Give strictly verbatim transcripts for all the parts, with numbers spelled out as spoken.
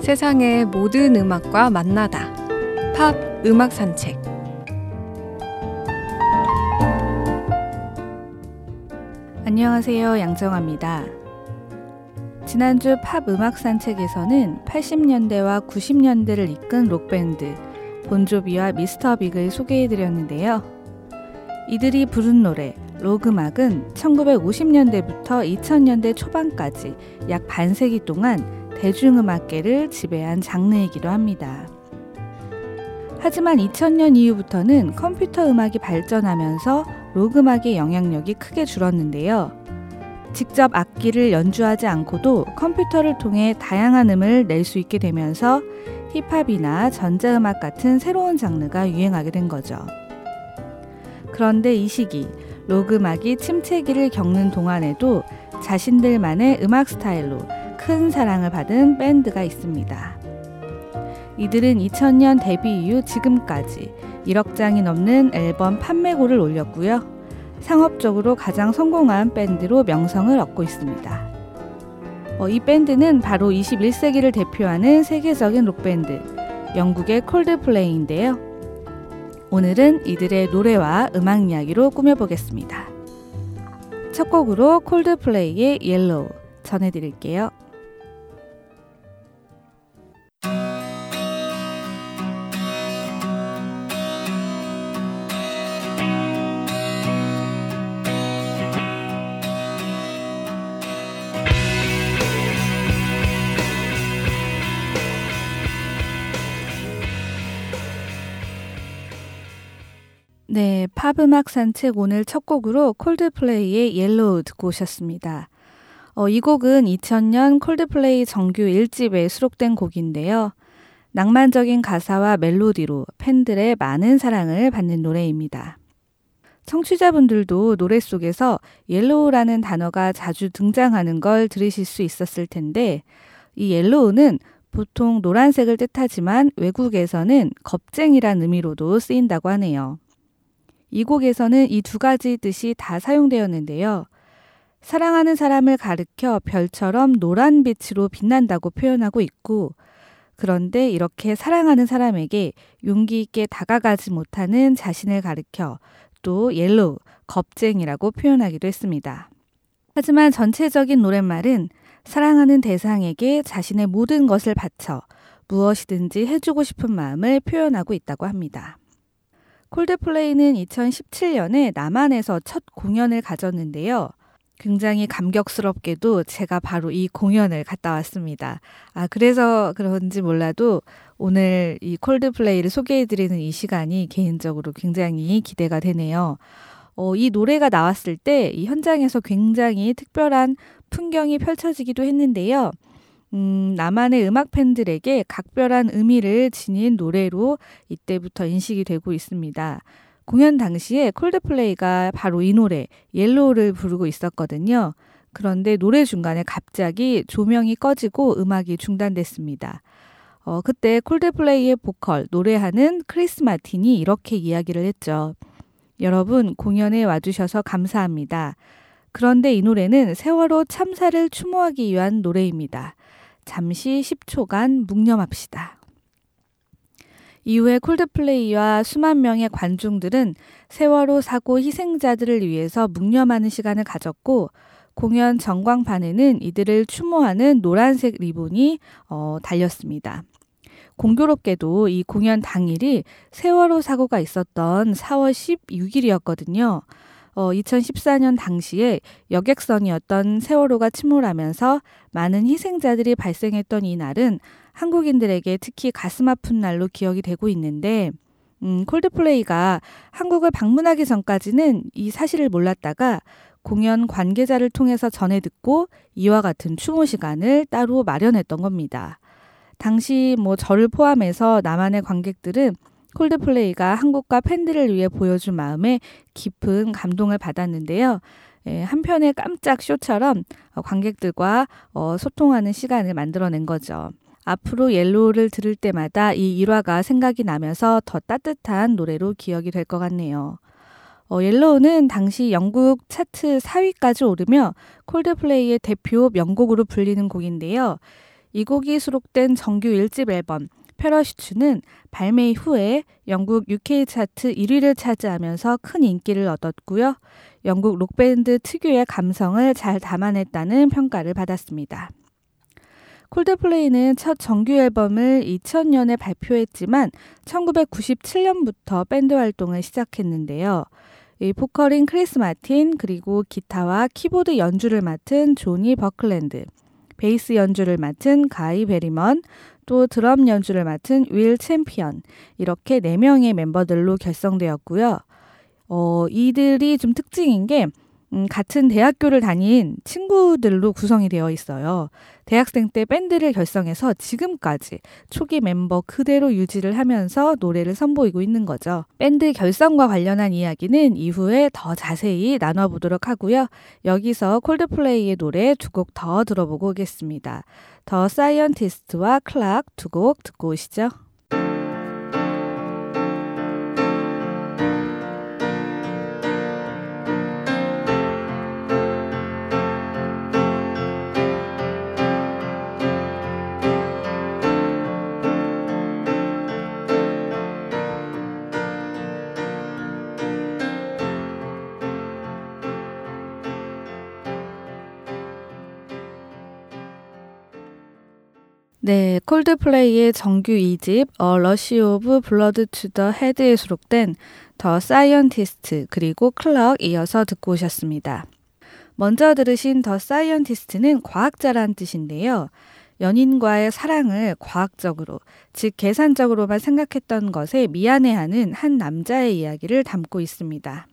세상의 모든 음악과 만나다. 팝 음악 산책. 안녕하세요, 양정아입니다. 지난주 팝 음악 산책에서는 팔십 년대와 구십 년대를 이끈 록밴드 본조비와 미스터 빅을 소개해드렸는데요. 이들이 부른 노래 록음악은 천구백오십 년대부터 이천 년대 초반까지 약 반세기 동안 대중음악계를 지배한 장르이기도 합니다. 하지만 이천 년 이후부터는 컴퓨터 음악이 발전하면서 록음악의 영향력이 크게 줄었는데요. 직접 악기를 연주하지 않고도 컴퓨터를 통해 다양한 음을 낼 수 있게 되면서 힙합이나 전자음악 같은 새로운 장르가 유행하게 된 거죠. 그런데 이 시기 록음악이 침체기를 겪는 동안에도 자신들만의 음악 스타일로 큰 사랑을 받은 밴드가 있습니다. 이들은 이천 년 데뷔 이후 지금까지 일억 장이 넘는 앨범 판매고를 올렸고요. 상업적으로 가장 성공한 밴드로 명성을 얻고 있습니다. 어, 이 밴드는 바로 이십일 세기를 대표하는 세계적인 록밴드, 영국의 콜드플레이인데요. 오늘은 이들의 노래와 음악 이야기로 꾸며보겠습니다. 첫 곡으로 콜드플레이의 옐로우 전해드릴게요. 네, 팝 음악 산책 오늘 첫 곡으로 콜드플레이의 옐로우 듣고 오셨습니다. 어, 이 곡은 이천 년 콜드플레이 정규 일 집에 수록된 곡인데요. 낭만적인 가사와 멜로디로 팬들의 많은 사랑을 받는 노래입니다. 청취자분들도 노래 속에서 옐로우라는 단어가 자주 등장하는 걸 들으실 수 있었을 텐데, 이 옐로우는 보통 노란색을 뜻하지만 외국에서는 겁쟁이란 의미로도 쓰인다고 하네요. 이 곡에서는 이 두 가지 뜻이 다 사용되었는데요. 사랑하는 사람을 가리켜 별처럼 노란 빛으로 빛난다고 표현하고 있고, 그런데 이렇게 사랑하는 사람에게 용기 있게 다가가지 못하는 자신을 가리켜 또 옐로우, 겁쟁이라고 표현하기도 했습니다. 하지만 전체적인 노랫말은 사랑하는 대상에게 자신의 모든 것을 바쳐 무엇이든지 해주고 싶은 마음을 표현하고 있다고 합니다. 콜드플레이는 이천십칠 년에 남한에서 첫 공연을 가졌는데요. 굉장히 감격스럽게도 제가 바로 이 공연을 갔다 왔습니다. 아, 그래서 그런지 몰라도 오늘 이 콜드플레이를 소개해드리는 이 시간이 개인적으로 굉장히 기대가 되네요. 어, 이 노래가 나왔을 때 이 현장에서 굉장히 특별한 풍경이 펼쳐지기도 했는데요. 음, 남한의 음악 팬들에게 각별한 의미를 지닌 노래로 이때부터 인식이 되고 있습니다. 공연 당시에 콜드플레이가 바로 이 노래 옐로우를 부르고 있었거든요. 그런데 노래 중간에 갑자기 조명이 꺼지고 음악이 중단됐습니다. 어, 그때 콜드플레이의 보컬, 노래하는 크리스 마틴이 이렇게 이야기를 했죠. 여러분, 공연에 와주셔서 감사합니다. 그런데 이 노래는 세월호 참사를 추모하기 위한 노래입니다. 잠시 십 초간 묵념합시다. 이후에 콜드플레이와 수만 명의 관중들은 세월호 사고 희생자들을 위해서 묵념하는 시간을 가졌고, 공연 전광판에는 이들을 추모하는 노란색 리본이 어, 달렸습니다. 공교롭게도 이 공연 당일이 세월호 사고가 있었던 사월 십육일이었거든요. 어, 이천십사 년 당시에 여객선이었던 세월호가 침몰하면서 많은 희생자들이 발생했던 이 날은 한국인들에게 특히 가슴 아픈 날로 기억이 되고 있는데, 음, 콜드플레이가 한국을 방문하기 전까지는 이 사실을 몰랐다가 공연 관계자를 통해서 전해 듣고 이와 같은 추모 시간을 따로 마련했던 겁니다. 당시 뭐 저를 포함해서 남한의 관객들은 콜드플레이가 한국과 팬들을 위해 보여준 마음에 깊은 감동을 받았는데요. 예, 한편의 깜짝 쇼처럼 관객들과 어, 소통하는 시간을 만들어낸 거죠. 앞으로 옐로우를 들을 때마다 이 일화가 생각이 나면서 더 따뜻한 노래로 기억이 될 것 같네요. 어, 옐로우는 당시 영국 차트 사 위까지 오르며 콜드플레이의 대표 명곡으로 불리는 곡인데요. 이 곡이 수록된 정규 일 집 앨범 패러슈트는 발매 후에 영국 유케이 차트 일 위를 차지하면서 큰 인기를 얻었고요. 영국 록밴드 특유의 감성을 잘 담아냈다는 평가를 받았습니다. 콜드플레이는 첫 정규 앨범을 이천 년에 발표했지만 천구백구십칠 년부터 밴드 활동을 시작했는데요. 이 보컬인 크리스 마틴, 그리고 기타와 키보드 연주를 맡은 조니 버클랜드, 베이스 연주를 맡은 가이 베리먼, 또 드럼 연주를 맡은 윌 챔피언, 이렇게 네 명의 멤버들로 결성되었고요. 어, 이들이 좀 특징인 게 음, 같은 대학교를 다닌 친구들로 구성이 되어 있어요. 대학생 때 밴드를 결성해서 지금까지 초기 멤버 그대로 유지를 하면서 노래를 선보이고 있는 거죠. 밴드 결성과 관련한 이야기는 이후에 더 자세히 나눠보도록 하고요. 여기서 콜드플레이의 노래 두 곡 더 들어보고 오겠습니다. 더 사이언티스트와 클락 두 곡 듣고 오시죠. 네, 콜드플레이의 정규 이 집 A Rush of Blood to the Head에 수록된 더 사이언티스트 그리고 클럭 이어서 듣고 오셨습니다. 먼저 들으신 더 사이언티스트는 과학자란 뜻인데요. 연인과의 사랑을 과학적으로, 즉 계산적으로만 생각했던 것에 미안해하는 한 남자의 이야기를 담고 있습니다.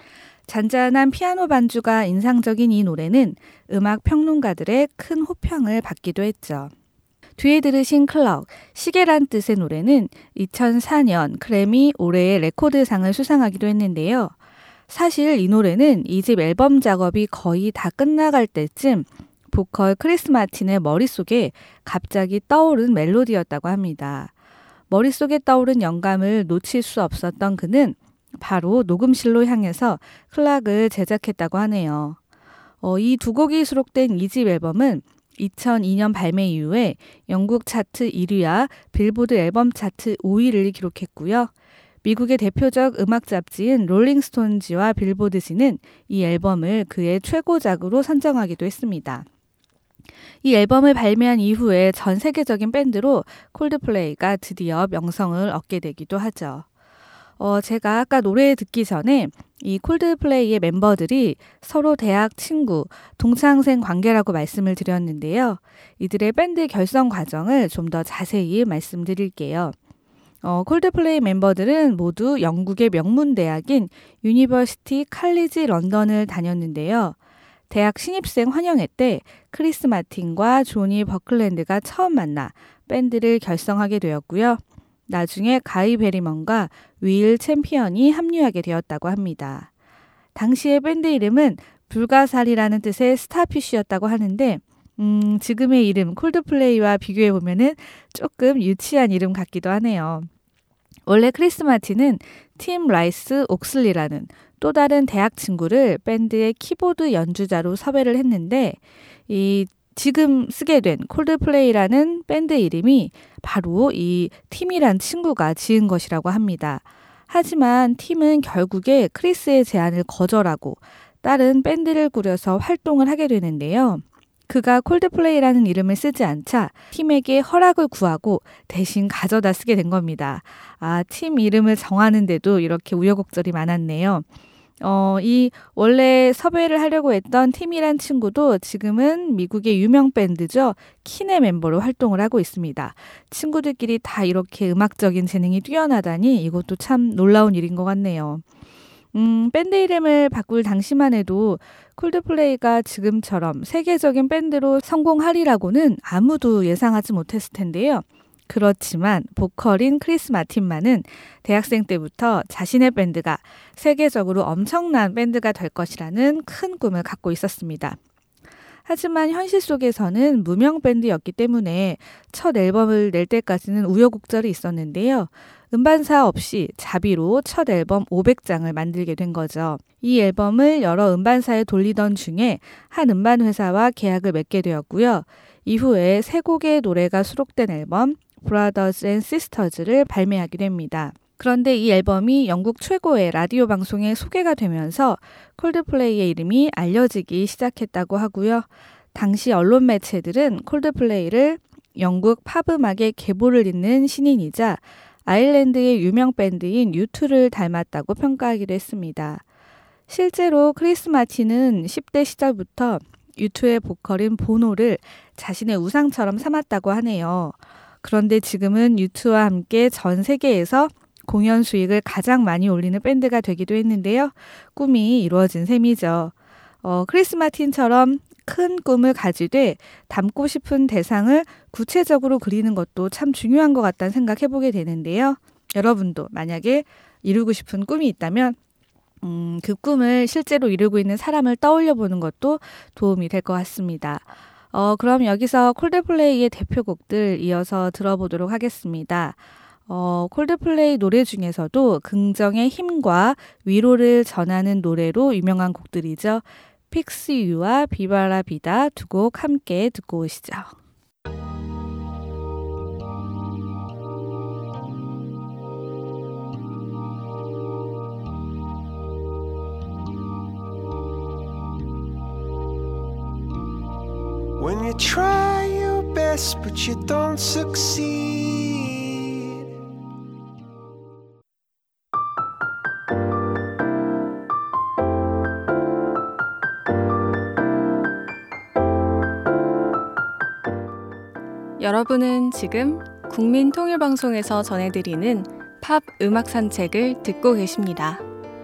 잔잔한 피아노 반주가 인상적인 이 노래는 음악 평론가들의 큰 호평을 받기도 했죠. 뒤에 들으신 클럭, 시계란 뜻의 노래는 이천사 년 그래미 올해의 레코드상을 수상하기도 했는데요. 사실 이 노래는 이 집 앨범 작업이 거의 다 끝나갈 때쯤 보컬 크리스 마틴의 머릿속에 갑자기 떠오른 멜로디였다고 합니다. 머릿속에 떠오른 영감을 놓칠 수 없었던 그는 바로 녹음실로 향해서 클락을 제작했다고 하네요. 어, 이 두 곡이 수록된 이 집 앨범은 이천이 년 발매 이후에 영국 차트 일 위와 빌보드 앨범 차트 오 위를 기록했고요. 미국의 대표적 음악 잡지인 롤링스톤지와 빌보드지는 이 앨범을 그의 최고작으로 선정하기도 했습니다. 이 앨범을 발매한 이후에 전 세계적인 밴드로 콜드플레이가 드디어 명성을 얻게 되기도 하죠. 어, 제가 아까 노래 듣기 전에 이 콜드플레이의 멤버들이 서로 대학 친구, 동창생 관계라고 말씀을 드렸는데요. 이들의 밴드 결성 과정을 좀 더 자세히 말씀드릴게요. 어, 콜드플레이 멤버들은 모두 영국의 명문 대학인 유니버시티 칼리지 런던을 다녔는데요. 대학 신입생 환영회 때 크리스 마틴과 조니 버클랜드가 처음 만나 밴드를 결성하게 되었고요. 나중에 가이 베리먼과 윌 챔피언이 합류하게 되었다고 합니다. 당시의 밴드 이름은 불가사리라는 뜻의 스타피쉬였다고 하는데 음, 지금의 이름 콜드플레이와 비교해보면 조금 유치한 이름 같기도 하네요. 원래 크리스 마틴은 팀 라이스 옥슬리라는 또 다른 대학 친구를 밴드의 키보드 연주자로 섭외를 했는데 이 지금 쓰게 된 콜드플레이라는 밴드 이름이 바로 이 팀이란 친구가 지은 것이라고 합니다. 하지만 팀은 결국에 크리스의 제안을 거절하고 다른 밴드를 꾸려서 활동을 하게 되는데요. 그가 콜드플레이라는 이름을 쓰지 않자 팀에게 허락을 구하고 대신 가져다 쓰게 된 겁니다. 아, 팀 이름을 정하는데도 이렇게 우여곡절이 많았네요. 어, 이 원래 섭외를 하려고 했던 팀이란 친구도 지금은 미국의 유명 밴드죠. 킨의 멤버로 활동을 하고 있습니다. 친구들끼리 다 이렇게 음악적인 재능이 뛰어나다니 이것도 참 놀라운 일인 것 같네요. 음, 밴드 이름을 바꿀 당시만 해도 콜드플레이가 지금처럼 세계적인 밴드로 성공하리라고는 아무도 예상하지 못했을 텐데요. 그렇지만 보컬인 크리스 마틴만은 대학생 때부터 자신의 밴드가 세계적으로 엄청난 밴드가 될 것이라는 큰 꿈을 갖고 있었습니다. 하지만 현실 속에서는 무명 밴드였기 때문에 첫 앨범을 낼 때까지는 우여곡절이 있었는데요. 음반사 없이 자비로 첫 앨범 오백 장을 만들게 된 거죠. 이 앨범을 여러 음반사에 돌리던 중에 한 음반회사와 계약을 맺게 되었고요. 이후에 세 곡의 노래가 수록된 앨범 Brothers and Sisters를 발매하게 됩니다. 그런데 이 앨범이 영국 최고의 라디오 방송에 소개가 되면서 콜드플레이의 이름이 알려지기 시작했다고 하고요. 당시 언론 매체들은 콜드플레이를 영국 팝음악의 계보를 잇는 신인이자 아일랜드의 유명 밴드인 유투를 닮았다고 평가하기도 했습니다. 실제로 크리스 마틴은 십 대 시절부터 유투의 보컬인 보노를 자신의 우상처럼 삼았다고 하네요. 그런데 지금은 유투와 함께 전 세계에서 공연 수익을 가장 많이 올리는 밴드가 되기도 했는데요. 꿈이 이루어진 셈이죠. 어, 크리스 마틴처럼 큰 꿈을 가지되 닮고 싶은 대상을 구체적으로 그리는 것도 참 중요한 것 같다는 생각해보게 되는데요. 여러분도 만약에 이루고 싶은 꿈이 있다면 음, 그 꿈을 실제로 이루고 있는 사람을 떠올려 보는 것도 도움이 될 것 같습니다. 어, 그럼 여기서 콜드플레이의 대표곡들 이어서 들어보도록 하겠습니다. 어, 콜드플레이 노래 중에서도 긍정의 힘과 위로를 전하는 노래로 유명한 곡들이죠. Fix You와 Viva La Vida 두 곡 함께 듣고 오시죠. When you try your best but you don't succeed, 여러분은 지금 국민통일방송에서 전해드리는 팝 음악 산책을 듣고 계십니다.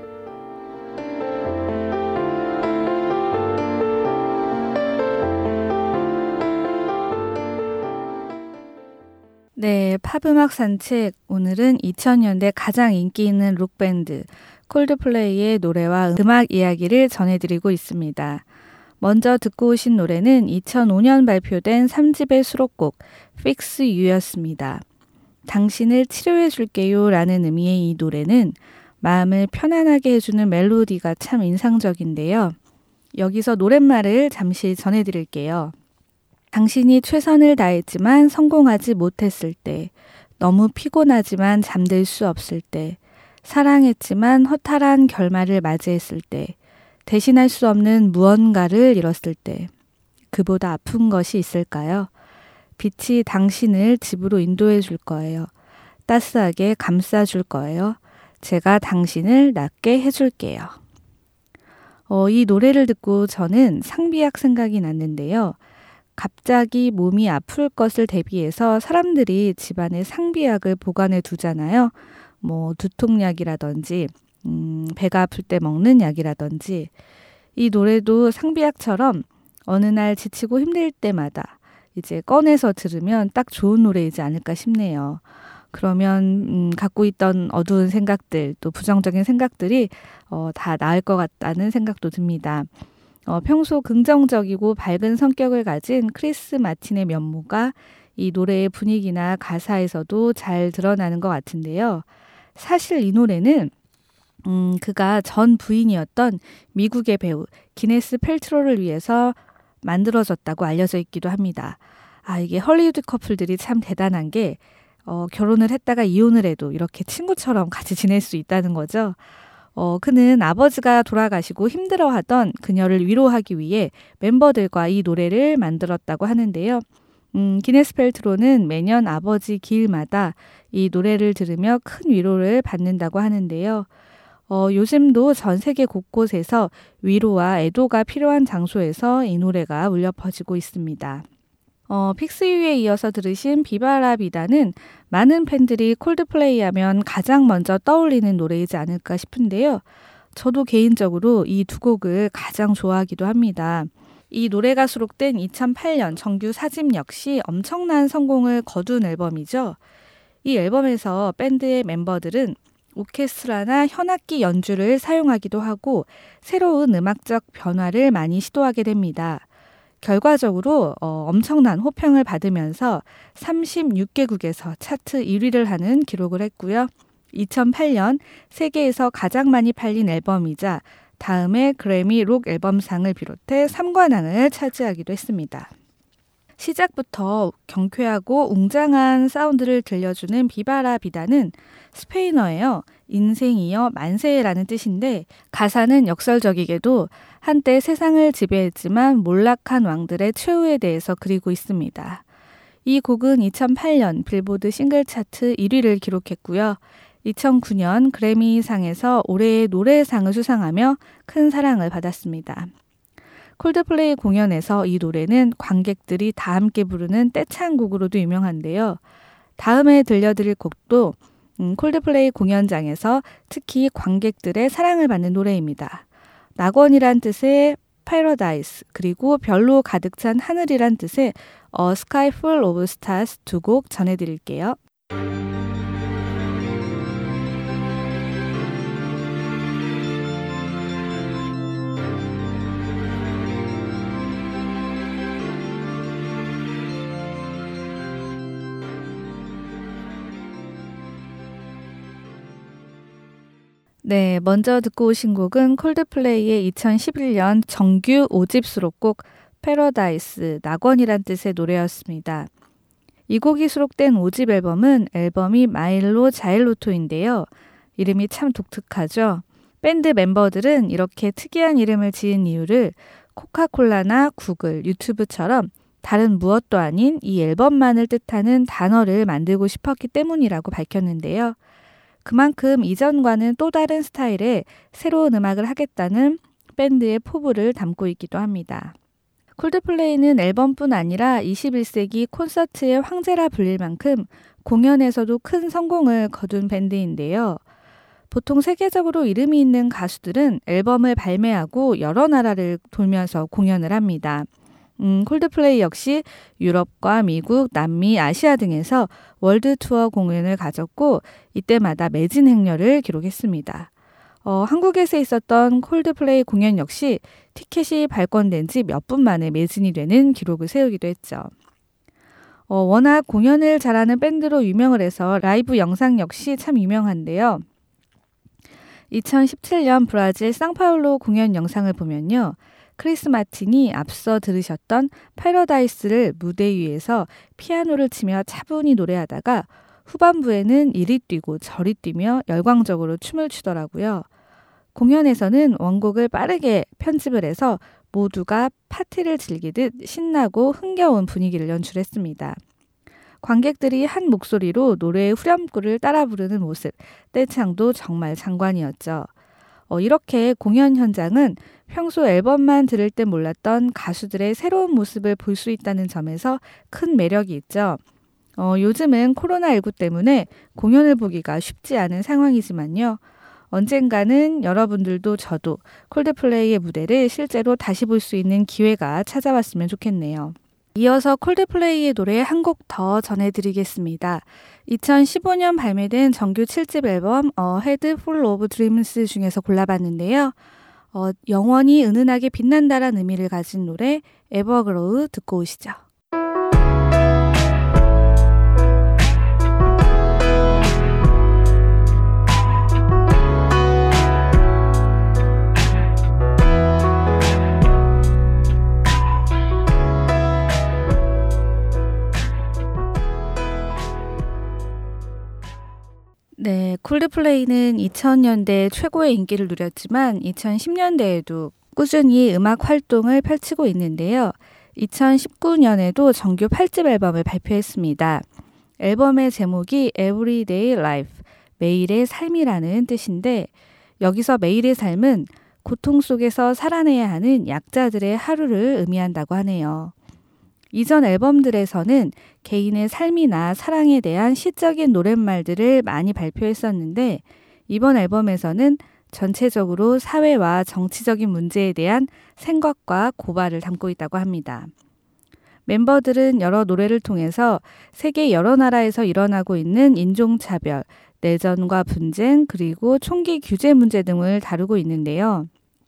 네, 팝음악 산책. 오늘은 이천 년대 가장 인기 있는 록밴드 콜드플레이의 노래와 음악 이야기를 전해드리고 있습니다. 먼저 듣고 오신 노래는 이천오 년 발표된 삼 집의 수록곡 Fix You였습니다. 당신을 치료해 줄게요 라는 의미의 이 노래는 마음을 편안하게 해주는 멜로디가 참 인상적인데요. 여기서 노랫말을 잠시 전해드릴게요. 당신이 최선을 다했지만 성공하지 못했을 때, 너무 피곤하지만 잠들 수 없을 때, 사랑했지만 허탈한 결말을 맞이했을 때, 대신할 수 없는 무언가를 잃었을 때, 그보다 아픈 것이 있을까요? 빛이 당신을 집으로 인도해 줄 거예요. 따스하게 감싸 줄 거예요. 제가 당신을 낫게 해줄게요. 어, 이 노래를 듣고 저는 상비약 생각이 났는데요. 갑자기 몸이 아플 것을 대비해서 사람들이 집안에 상비약을 보관해 두잖아요. 뭐 두통약이라든지 음, 배가 아플 때 먹는 약이라든지. 이 노래도 상비약처럼 어느 날 지치고 힘들 때마다 이제 꺼내서 들으면 딱 좋은 노래이지 않을까 싶네요. 그러면 음, 갖고 있던 어두운 생각들, 또 부정적인 생각들이 어, 다 나을 것 같다는 생각도 듭니다. 어, 평소 긍정적이고 밝은 성격을 가진 크리스 마틴의 면모가 이 노래의 분위기나 가사에서도 잘 드러나는 것 같은데요. 사실 이 노래는 음, 그가 전 부인이었던 미국의 배우 기네스 펠트로를 위해서 만들어졌다고 알려져 있기도 합니다. 아, 이게 헐리우드 커플들이 참 대단한 게 어, 결혼을 했다가 이혼을 해도 이렇게 친구처럼 같이 지낼 수 있다는 거죠. 어, 그는 아버지가 돌아가시고 힘들어하던 그녀를 위로하기 위해 멤버들과 이 노래를 만들었다고 하는데요. 음, 기네스 펠트로는 매년 아버지 기일마다 이 노래를 들으며 큰 위로를 받는다고 하는데요. 어, 요즘도 전 세계 곳곳에서 위로와 애도가 필요한 장소에서 이 노래가 울려 퍼지고 있습니다. 어, 픽스 유에 이어서 들으신 비바 라 비다는 많은 팬들이 콜드플레이 하면 가장 먼저 떠올리는 노래이지 않을까 싶은데요. 저도 개인적으로 이 두 곡을 가장 좋아하기도 합니다. 이 노래가 수록된 이천팔 년 정규 사 집 역시 엄청난 성공을 거둔 앨범이죠. 이 앨범에서 밴드의 멤버들은 오케스트라나 현악기 연주를 사용하기도 하고 새로운 음악적 변화를 많이 시도하게 됩니다. 결과적으로 어, 엄청난 호평을 받으면서 삼십육 개국에서 차트 일 위를 하는 기록을 했고요. 이천팔 년 세계에서 가장 많이 팔린 앨범이자 다음에 그래미 록 앨범상을 비롯해 삼 관왕을 차지하기도 했습니다. 시작부터 경쾌하고 웅장한 사운드를 들려주는 비바라 비다는 스페인어예요. 인생이여 만세라는 뜻인데 가사는 역설적이게도 한때 세상을 지배했지만 몰락한 왕들의 최후에 대해서 그리고 있습니다. 이 곡은 이천팔 년 빌보드 싱글 차트 일 위를 기록했고요. 이천구 년 그래미상에서 올해의 노래상을 수상하며 큰 사랑을 받았습니다. 콜드플레이 공연에서 이 노래는 관객들이 다 함께 부르는 떼창 곡으로도 유명한데요. 다음에 들려드릴 곡도 음, 콜드플레이 공연장에서 특히 관객들의 사랑을 받는 노래입니다. 낙원이란 뜻의 Paradise 그리고 별로 가득 찬 하늘이란 뜻의 A Sky Full of Stars 두 곡 전해드릴게요. 네, 먼저 듣고 오신 곡은 콜드플레이의 이천십일 년 정규 오 집 수록곡 패러다이스, 낙원이란 뜻의 노래였습니다. 이 곡이 수록된 오 집 앨범은 앨범이 마일로 자일로토인데요. 이름이 참 독특하죠. 밴드 멤버들은 이렇게 특이한 이름을 지은 이유를 코카콜라나 구글, 유튜브처럼 다른 무엇도 아닌 이 앨범만을 뜻하는 단어를 만들고 싶었기 때문이라고 밝혔는데요. 그만큼 이전과는 또 다른 스타일의 새로운 음악을 하겠다는 밴드의 포부를 담고 있기도 합니다. 콜드플레이는 앨범뿐 아니라 이십일 세기 콘서트의 황제라 불릴 만큼 공연에서도 큰 성공을 거둔 밴드인데요. 보통 세계적으로 이름이 있는 가수들은 앨범을 발매하고 여러 나라를 돌면서 공연을 합니다. 음, 콜드플레이 역시 유럽과 미국, 남미, 아시아 등에서 월드 투어 공연을 가졌고 이때마다 매진 행렬을 기록했습니다. 어, 한국에서 있었던 콜드플레이 공연 역시 티켓이 발권된 지 몇 분 만에 매진이 되는 기록을 세우기도 했죠. 어, 워낙 공연을 잘하는 밴드로 유명을 해서 라이브 영상 역시 참 유명한데요. 이천십칠 년 브라질 상파울로 공연 영상을 보면요. 크리스 마틴이 앞서 들으셨던 패러다이스를 무대 위에서 피아노를 치며 차분히 노래하다가 후반부에는 이리 뛰고 저리 뛰며 열광적으로 춤을 추더라고요. 공연에서는 원곡을 빠르게 편집을 해서 모두가 파티를 즐기듯 신나고 흥겨운 분위기를 연출했습니다. 관객들이 한 목소리로 노래의 후렴구를 따라 부르는 모습, 떼창도 정말 장관이었죠. 어, 이렇게 공연 현장은 평소 앨범만 들을 때 몰랐던 가수들의 새로운 모습을 볼 수 있다는 점에서 큰 매력이 있죠. 어, 요즘은 코로나십구 때문에 공연을 보기가 쉽지 않은 상황이지만요. 언젠가는 여러분들도 저도 콜드플레이의 무대를 실제로 다시 볼 수 있는 기회가 찾아왔으면 좋겠네요. 이어서 콜드플레이의 노래 한 곡 더 전해드리겠습니다. 이천십오 년 발매된 정규 칠 집 앨범 A Head Full of Dreams 중에서 골라봤는데요. 어, 영원히 은은하게 빛난다란 의미를 가진 노래 Everglow 듣고 오시죠. 네, 콜드플레이는 이천 년대 최고의 인기를 누렸지만 이천십 년대에도 꾸준히 음악 활동을 펼치고 있는데요. 이천십구 년에도 정규 팔 집 앨범을 발표했습니다. 앨범의 제목이 Everyday Life, 매일의 삶이라는 뜻인데 여기서 매일의 삶은 고통 속에서 살아내야 하는 약자들의 하루를 의미한다고 하네요. 이전 앨범들에서는 개인의 삶이나 사랑에 대한 시적인 노랫말들을 많이 발표했었는데 이번 앨범에서는 전체적으로 사회와 정치적인 문제에 대한 생각과 고발을 담고 있다고 합니다. 멤버들은 여러 노래를 통해서 세계 여러 나라에서 일어나고 있는 인종차별, 내전과 분쟁, 그리고 총기 규제 문제 등을 다루고 있는데요.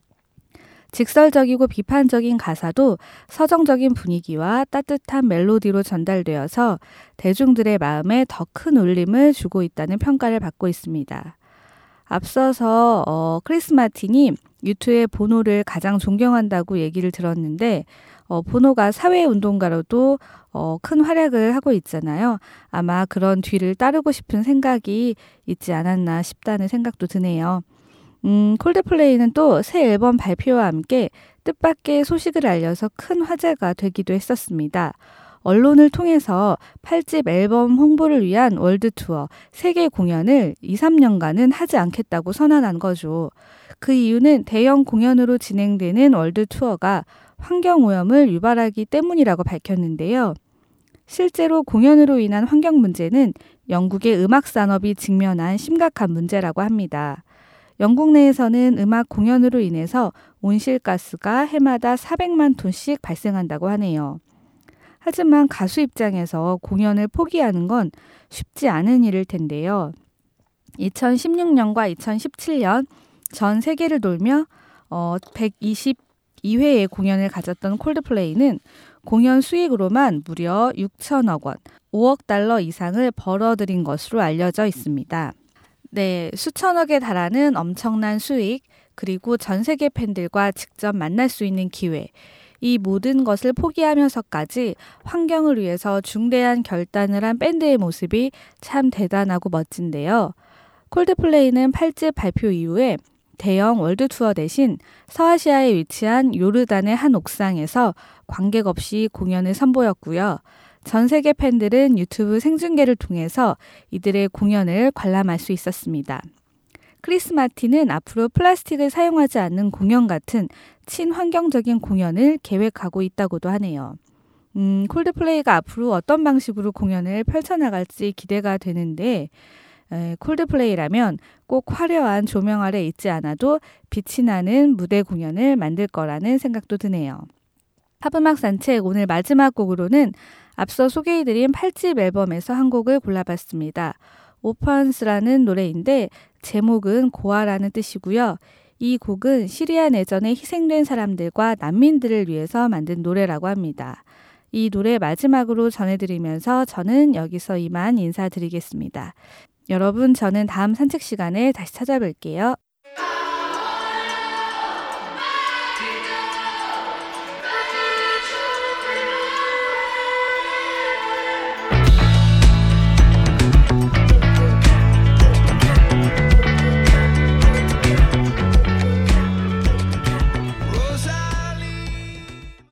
직설적이고 비판적인 가사도 서정적인 분위기와 따뜻한 멜로디로 전달되어서 대중들의 마음에 더 큰 울림을 주고 있다는 평가를 받고 있습니다. 앞서서 어, 크리스 마틴이 유투의 보노를 가장 존경한다고 얘기를 들었는데 어, 보노가 사회운동가로도 어, 큰 활약을 하고 있잖아요. 아마 그런 뒤를 따르고 싶은 생각이 있지 않았나 싶다는 생각도 드네요. 음, 콜드플레이는 또 새 앨범 발표와 함께 뜻밖의 소식을 알려서 큰 화제가 되기도 했었습니다. 언론을 통해서 팔 집 앨범 홍보를 위한 월드 투어, 세계 공연을 이, 삼 년간은 하지 않겠다고 선언한 거죠. 그 이유는 대형 공연으로 진행되는 월드 투어가 환경오염을 유발하기 때문이라고 밝혔는데요. 실제로 공연으로 인한 환경 문제는 영국의 음악 산업이 직면한 심각한 문제라고 합니다. 영국 내에서는 음악 공연으로 인해서 온실가스가 해마다 사백만 톤씩 발생한다고 하네요. 하지만 가수 입장에서 공연을 포기하는 건 쉽지 않은 일일 텐데요. 이천십육 년과 이천십칠 년 전 세계를 돌며 어, 백이십이 회의 공연을 가졌던 콜드플레이는 공연 수익으로만 무려 육천억 원, 오억 달러 이상을 벌어들인 것으로 알려져 있습니다. 네, 수천억에 달하는 엄청난 수익, 그리고 전 세계 팬들과 직접 만날 수 있는 기회, 이 모든 것을 포기하면서까지 환경을 위해서 중대한 결단을 한 밴드의 모습이 참 대단하고 멋진데요. 콜드플레이는 팔 집 발표 이후에 대형 월드 투어 대신 서아시아에 위치한 요르단의 한 옥상에서 관객 없이 공연을 선보였고요. 전 세계 팬들은 유튜브 생중계를 통해서 이들의 공연을 관람할 수 있었습니다. 크리스 마틴은 앞으로 플라스틱을 사용하지 않는 공연 같은 친환경적인 공연을 계획하고 있다고도 하네요. 음, 콜드플레이가 앞으로 어떤 방식으로 공연을 펼쳐나갈지 기대가 되는데 에, 콜드플레이라면 꼭 화려한 조명 아래 있지 않아도 빛이 나는 무대 공연을 만들 거라는 생각도 드네요. 팝음악 산책 오늘 마지막 곡으로는 앞서 소개해드린 팔 집 앨범에서 한 곡을 골라봤습니다. 오펀스라는 노래인데 제목은 고아라는 뜻이고요. 이 곡은 시리아 내전에 희생된 사람들과 난민들을 위해서 만든 노래라고 합니다. 이 노래 마지막으로 전해드리면서 저는 여기서 이만 인사드리겠습니다. 여러분, 저는 다음 산책 시간에 다시 찾아뵐게요.